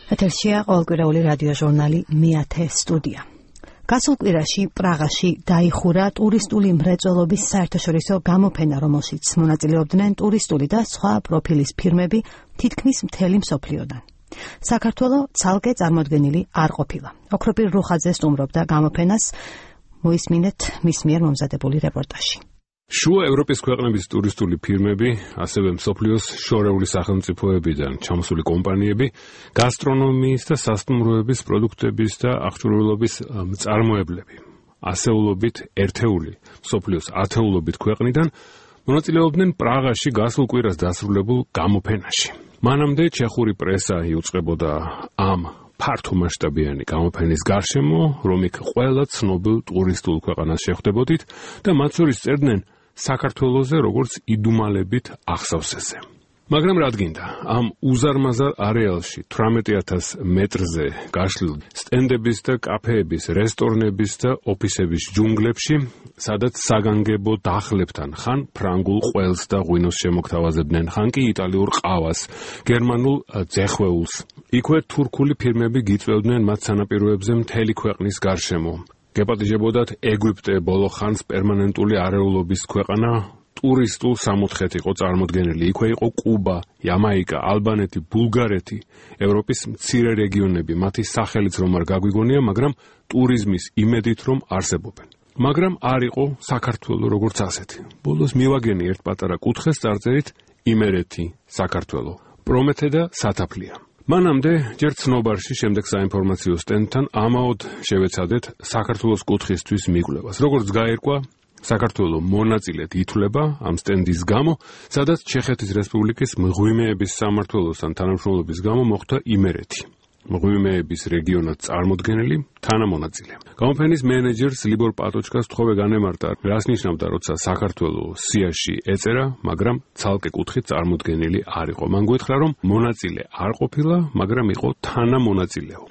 ეთერშია ყოველკვირეული რადიო ჟურნალი მეათე სტუდია. გასულ კვირაში პრაღაში დაიხურა ტურისტული მრეწველობის საერთაშორისო გამოფენა, რომელშიც მონაწილეობდნენ ტურისტული და სხვა პროფილის ფირმები თითქმის მთელი მსოფლიოდან. საქართველო ცალკე წარმოდგენილი არ ყოფილა. ოქროპირ რუხაძე სტუმრობდა გამოფენას, მოისმინეთ მის მიერ მომზადებული რეპორტაჟი. შუა ევროპის ქვეყნების ტურისტული ფირმები, ასევე მსოფლიოს შორეული სახელმწიფოებიდან ჩამოსული კომპანიები, გასტრონომიის და სასტუმროების პროდუქტების და აღჭურვილობის მწარმოებლები, ასეულობით ერთეული, მსოფლიოს ათეულობით ქვეყნიდან მონაწილეობდნენ პრაღაში გასულ კვირას დასრულებულ გამოფენაში. მანამდე ჩეხური პრესა იუწყებოდა ამ ფართომასშტაბიანი გამოფენის გარშემო, რომიქ ყველა ცნობილ ტურისტულ ქვეყანას შეხვდებოდით და მათ შორის წერდნენ საქართველოზე როგორც იდუმალებით ახსავსეზე. მაგრამ რადგინდა, ამ უზარმაზარ არეალში 18,000 მეტრზე გაშლილ სტენდების და კაფეების, რესტორნების და ოფისების ჯუნგლებში, სადაც საგანგებო დახლებთან ხან ფრანგულ ყველს და ღვინოს შემოგთავაზებდნენ, ხან კი იტალიურ ყავას, გერმანულ ძეხვეულს. იქვე თურქული ფირმები გიწევდნენ მათ სანაპიროებზე მთელი ქვეყნის გარშემო. გეპატიჟებოდათ ეგვიპტე ბოლო ხანს პერმანენტული არეულობის ქვეყანა, ტურისტულ სამოთხეთ იყო წარმოდგენილი. იქვე იყო კუბა, იამაიკა, ალბანეთი, ბულგარეთი, ევროპის მცირე რეგიონები, მათი სახელიც რომ არ გაგვიგონია, მაგრამ ტურიზმის იმედით რომ არსებობენ. მაგრამ არ იყო საქართველო როგორც ასეთი. ბოლოს მივაგენი ერთ პატარა კუთხეს წარწერით იმერეთი, საქართველო, პრომეთე და სათაფლია. მანამდე ჯერ ცნობარში, შემდეგ საინფორმაციო სტენდთან ამაოდ შევეცადეთ საქართველოს კუთხისთვის მიკვლევას. როგორც გაირკვა, საქართველო მონაწილედ ითვლება ამ სტენდის გამო, სადაც ჩეხეთის რესპუბლიკის მღვიმეების სამმართველოსთან თანამშრომლობის გამო მოხდა იმერეთი. მღვიმეების რეგიონად წარმოდგენილი თანამონაწილე. გამოფენის მენეჯერს ლიბორ პატოჩკას თხოვე განემართა, რას ნიშნავდა, როცა საქართველო სიაში ეწერა, მაგრამ ცალკე კუთხით წარმოდგენილი არ იყო. მან გვეთხრა, რომ მონაწილე არ ყოფილა, მაგრამ იყო თანამონაწილეო.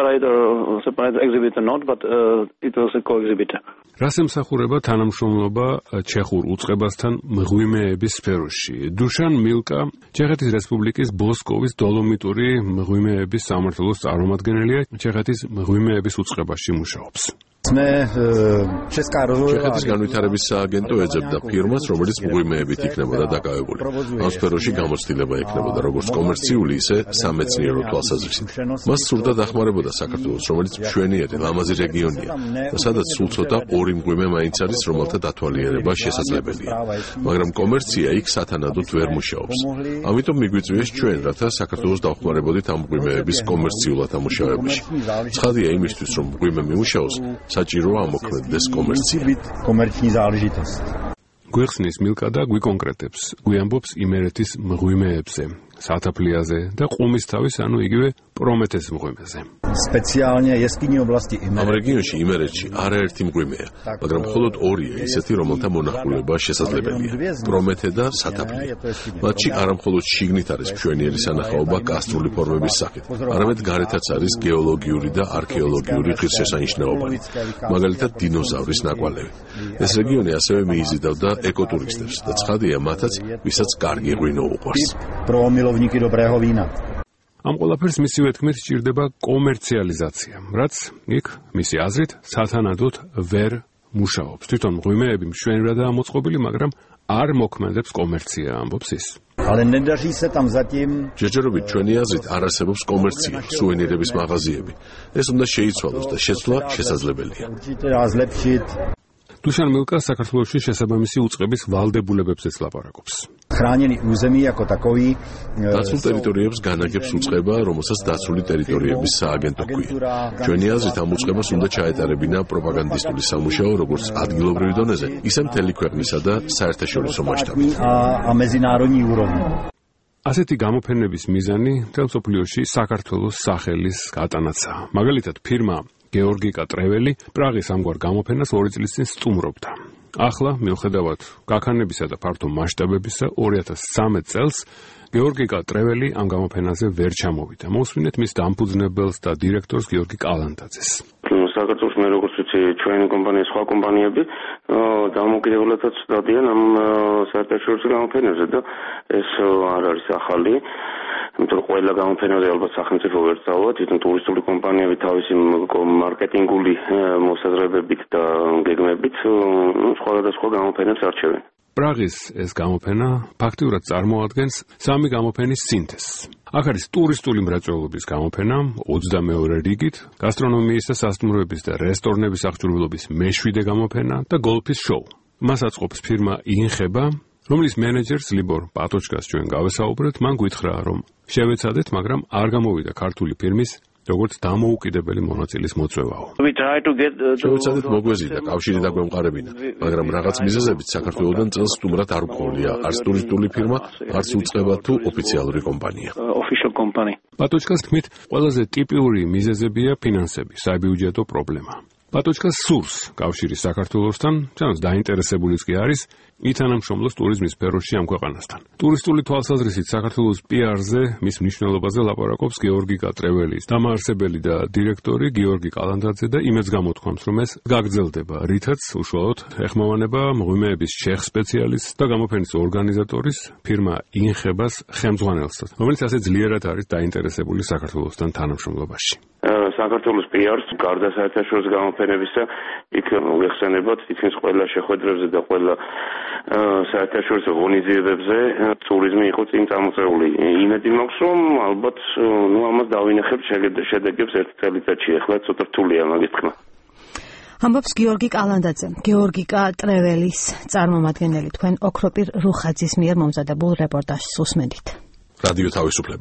Separate exhibitor not, but it was a co-exhibitor. რას ემსახურება თანამშრომლობა ჩეხურ უწყებასთან მღვიმეების სფეროში? დუშან მილკა, ჩეხეთის რესპუბლიკის ბოსკოვის დოლომიტური მღვიმეების სამმართველოს წარმომადგენელია, ჩეხეთის მღვიმეების უწყებაში მუშაობს. ჩეხეთის განვითარების სააგენტო ეძებდა ფირმას, რომელიც მღვიმეებით იქნებოდა დაკავებული. ამ სფეროში გამოცდილება ექნებოდა როგორც კომერციული, ისე სამეცნიერო თვალსაზრისით. მას სურდა დახმარებოდა საქართველოს, რომელიც მშვენიერი, ლამაზი რეგიონია და სადაც სულ ცოტა ორი მღვიმე მაინც არის, რომელთა დათვალიერება შესაძლებელია. მაგრამ კომერცია იქ სათანადოდ ვერ მუშაობს. ამიტომ მიგვიწვიეს ჩვენ, რათა საქართველოს დავხმარებოდით ამ მღვიმეების კომერციულად ამუშავებაში. ცხადია იმისთვის, რომ მღვიმე მიუშაოს, საჭიროა ამოქმედდეს კომერცია. გვეხსნის მილკა და გვიკონკრეტებს, გვიამბობს იმერეთის მღვიმეებზე, სათაფლიაზე და ყუმისთავის, ანუ იგივე პრომეთეს მღვიმეზე. ამ რეგიონში იმერეთში არაერთი მღვიმეა, მაგრამ მხოლოდ ორია ისეთი, რომელთა მონახულება შესაძლებელია. პრომეთე და სათაფლია. მათში არა მხოლოდ შიგნით არის მშვენიერი სანახაობა კასტრული ფორმების სახით, არამედ გარეთაც არის გეოლოგიური და არქეოლოგიური ღირსშესანიშნაობანი, მაგალითად დინოზავრის ნაკვალევი. ეს რეგიონი ასევე მიიზიდავდა ეკოტურისტებს და ცხადია მათაც, ვისაც კარგი ღვინო უყვარს. ამ ყველაფერს მისივე თქმით სჭირდება კომერციალიზაცია, რაც იქ მისი აზრით სათანადოდ ვერ მუშაობს. თვითონ მღვიმეები მშვენივრადაა მოწყობილი, მაგრამ არ მოქმედებს კომერცია, ამბობს ის. ჯერჯერობით ჩვენი აზრით არ არსებობს კომერცია, სუვენირების მაღაზიები. ეს უნდა შეიცვალოს და შეცვლა შესაძლებელია. დუშან მილკა საქართველოში შესაბამისი უწყების ვალდებულებებზეც ლაპარაკობს. დაცულ ტერიტორიებს განაგებს უწყება, რომელსაც დაცული ტერიტორიების სააგენტო ჰქვია. ჩვენი აზრით ამ უწყებას უნდა ჩაეტარებინა პროპაგანდისტული სამუშაო როგორც ადგილობრივ დონეზე, ისე მთელი ქვეყნისა და საერთაშორისო მასშტაბით. ასეთი გამოფენების მიზანი მთელ მსოფლიოში საქართველოს სახელის გატანაცაა. მაგალითად, ფირმა გეორგიკა ტრეველი პრაღის ამგვარ გამოფენას 2 წლის წინ სტუმრობდა. ახლა, მიუხედავად გაქანებისა და ფართო მასშტაბებისა, 2013 წელს გეორგიკა ტრეველი ამ გამოფენაზე ვერ ჩამოვიდა. მოусმინეთ მის დამფუძნებელს და დირექტორს გიორგი კალანდაძეს. საქართველოს მე როგორც ვიცი, ჩვენი კომპანია, სხვა კომპანიები დამოუკიდებლადაც დადიან ამ საერთაშორისო გამოფენებზე და ეს არ არის ახალი. იმიტომ რომ ყველა გამოფენაზე ალბათ სახელმწიფო ვერ სწავლა, თვითონ ტურისტული კომპანიები თავისი მარკეტინგული მოსაზრებებით და გეგმებით სხვადასხვა გამოფენებს არჩევენ. პრაღის ეს გამოფენა ფაქტიურად წარმოადგენს სამი გამოფენის სინთეზს. აქ არის ტურისტული მრეწველობის გამოფენა 22-ე რიგით, გასტრონომიის და სასტუმროების და რესტორნების აღჭურვილობის მე-7 გამოფენა და გოლფის შოუ. მას აწყობს ფირმა ინხება, რომლის მენეჯერს ლიბორ პატოჩკას ჩვენ გავესაუბრეთ, მან გითხრა, რომ შევეცადეთ, მაგრამ არ გამოვიდა ქართული ფირმის როგორც დამოუკიდებელი მონაწილის მოწვევაო. შევეცადეთ მოგვეზიდა კავშირი და გვემყარებინა, მაგრამ რაღაც მიზეზებით საქართველოსდან წელს სტუმრად არ გვყოლია არც ტურისტული ფირმა, არც უწყება თუ ოფიციალური კომპანია. პატოჩკას თქმით, ყველაზე ტიპიური მიზეზებია ფინანსები, საბიუჯეტო პრობლემა. პატოჩკას სურს კავშირი საქართველოსთან, ჩანს დაინტერესებულიც კი არის ითანამშრომლოს ტურიზმის სფეროში ამ ქვეყანასთან. ტურისტული თვალსაზრისით საქართველოს PR-ზე მის მნიშვნელობაზე ლაპარაკობს გეორგი კატრეველის დამაარსებელი და დირექტორი გიორგი კალანდაძე და იმედს გამოთქვამს, რომ ეს გაგრძელდება, რითაც უშუალოდ ეხმოვანება მღვიმეების ჩეხ სპეციალისტს და გამოფენის ორგანიზატორის ფირმა ინხებას ხელმძღვანელსაც, რომელიც ასე ძლიერად არის დაინტერესებული საქართველოსთან თანამშრომლობაში. საქართველოს PR-ს გარდა საერთაშორისო გამოფენებისა იქ უხსენებათ თითქმის ყველა შეხვედრებზე და ყველა საერთაშორისო ღონისძიებებზე ტურიზმი იყო წინ წამოწეული. იმედი მაქვს, რომ ალბათ ამას დავინახებთ შედეგებს ერთ წელიწადში, ახლა ცოტა რთულია მაგის თქმა. ამბობს გიორგი კალანდაძე, გეორგიკა ტრეველის წარმომადგენელი, თქვენ ოქროპირ რუხაძის მიერ მომზადებულ რეპორტაჟს უსმენთ. რადიო თავისუფლება.